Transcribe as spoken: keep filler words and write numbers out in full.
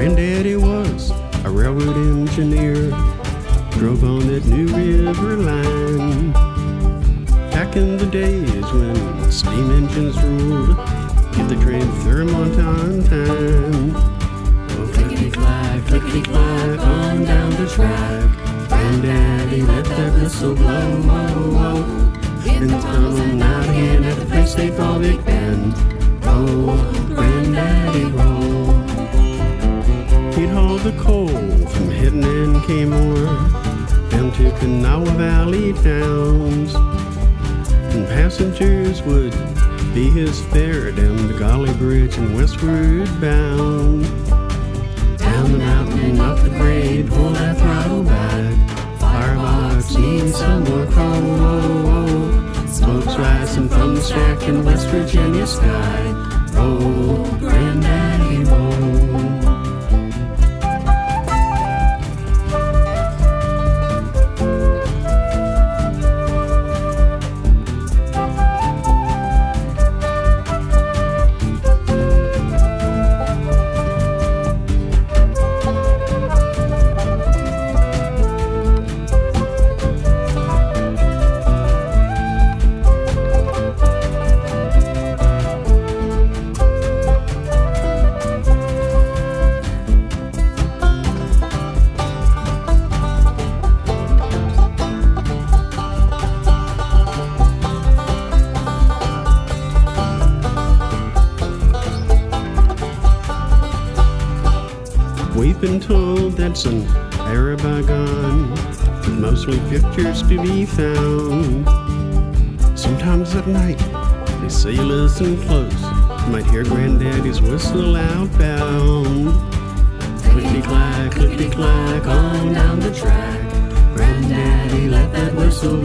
Granddaddy was a railroad engineer, drove on that New River line. Back in the days when steam engines ruled, get the train to Fairmont on time. Oh, clickety-clack, clickety-clack, on down the track. Granddaddy let that whistle blow. Oh, oh. In the tunnel, out again at the place they call Big Ben. Roll, Granddaddy, roll. He'd haul the coal from Hidden and Kmart down to Kanawha Valley towns, and passengers would be his fare down the Golly Bridge and westward bound. Down the mountain, up the grade, pull that throttle back. Firebox needs some more coal. Smoke's rising from the stack in West Virginia sky. Roll, Granddaddy, roll. We've been told that's an era bygone, with mostly pictures to be found. Sometimes at night, they say you listen close, you might hear Granddaddy's whistle outbound. Clickety-clack, clickety-clack, on down the track. Granddaddy let that whistle